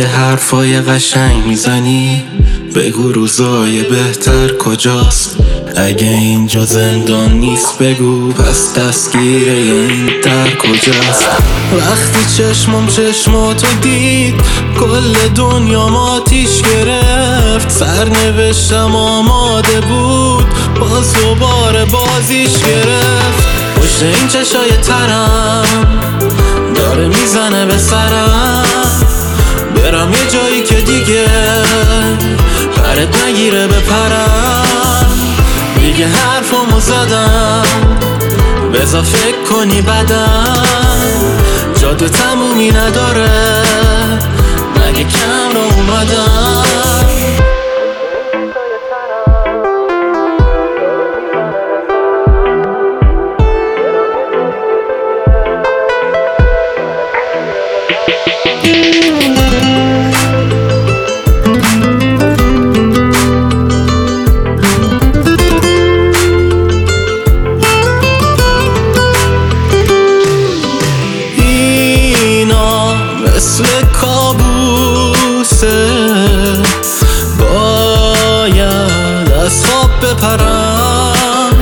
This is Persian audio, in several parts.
که حرفای قشنگ میزنی، بگو روزای بهتر کجاست. اگه اینجا زندان نیست بگو پس دستگیره این در کجاست. وقتی چشمم چشماتو دید کل دنیا آتیش گرفت. سرنوشتم آماده بود باز دوباره بازیش گرفت. پشت این چشای ترم داره میزنه به سرم. برم یه جایی که دیگه پرت نگیره بپرم. دیگه حرفمو زدم بذار فکر کنی بدم. جاده تمومی نداره مگه کم رو اومدم. مثل کابوسه باید از خواب بپرم.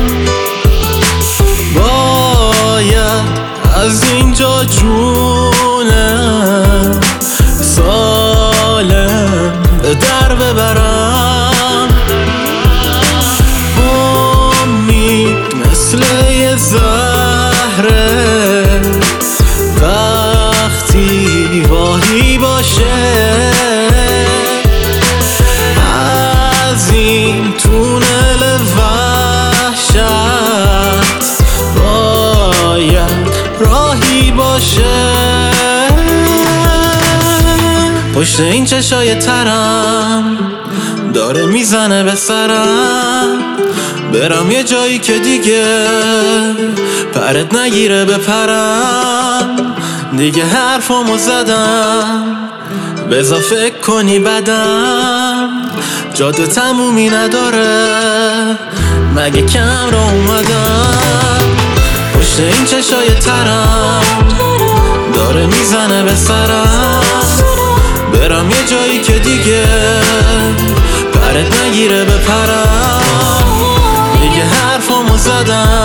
باید از اینجا جونم سالم به در ببرم. امید مثل یه زهره وقتی واهی باشه از این تونل وحشت باید راهی باشه. پشت این چشای ترم داره میزنه به سرم. برم یه جایی که دیگه پرت نگیره بپرم. دیگه حرفمو زدم بذار فکر کنی بدم. جاده تمومی نداره مگه کم رو اومدم. پشت این چشای ترم داره میزنه به سرم. برم یه جایی که دیگه پرت نگیره بپرم. دیگه حرفمو زدم